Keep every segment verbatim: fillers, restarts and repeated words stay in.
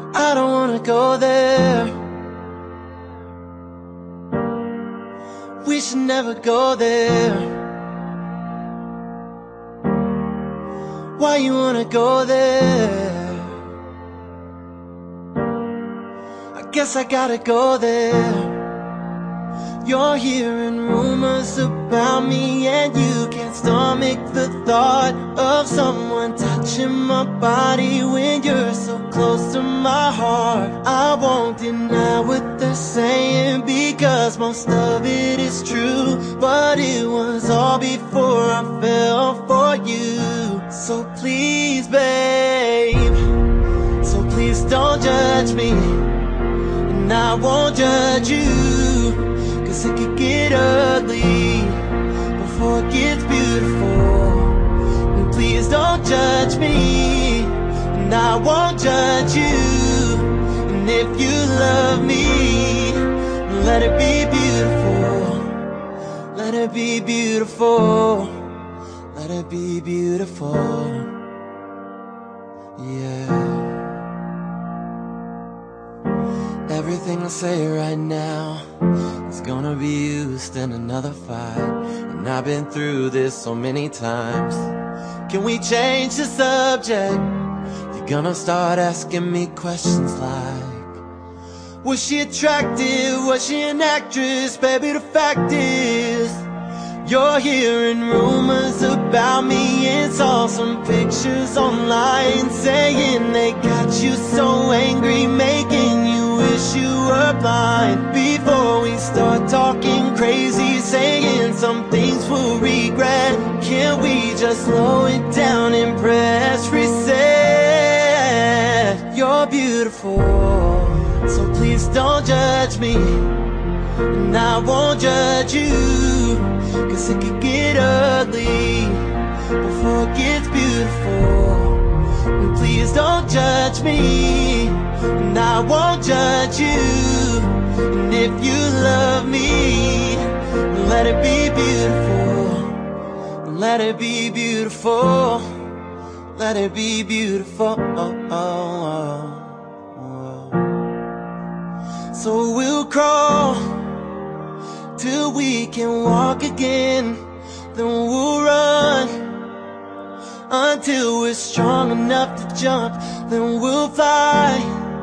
I don't wanna go there. We should never go there. Why you wanna go there? I guess I gotta go there. You're hearing rumors about me, and you can't stomach the thought of someone touching my body when you're so close to my heart. I won't deny what they're saying, because most of it is true, but it was all before I fell for you. So please, babe, so please don't judge me, and I won't judge you, 'cause it could get ugly before it gets beautiful. And please don't judge me, and I won't judge you. And if you love me, let it be beautiful. Let it be beautiful. Let it be beautiful. Yeah. Everything I say right now is gonna be used in another fight, and I've been through this so many times. Can we change the subject? You're gonna start asking me questions like, was she attractive? Was she an actress? Baby, the fact is, you're hearing rumors about me and saw some pictures online saying they got you so angry, making you wish you were blind. Before we start talking crazy, saying some things we'll regret, can't we just slow it down and press reset? You're beautiful, so please don't judge me, and I won't judge you, 'cause it could get ugly before it gets beautiful. And please don't judge me, and I won't judge you. And if you love me, let it be beautiful. Let it be beautiful. Let it be beautiful. Oh, oh, oh. So we'll crawl till we can walk again, then we'll run until we're strong enough to jump, then we'll fly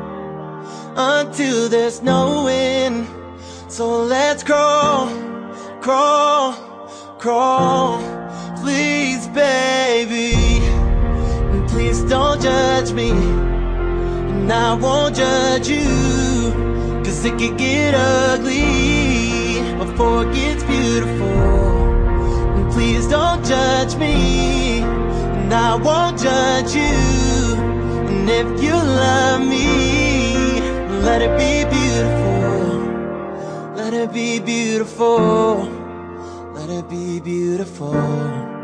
until there's no end. So let's crawl, crawl, crawl, please, baby. And please don't judge me, and I won't judge you, 'cause it could get ugly before it gets beautiful. And please don't judge me, and I won't judge you. And if you love me, let it be beautiful. Let it be beautiful. Let it be beautiful.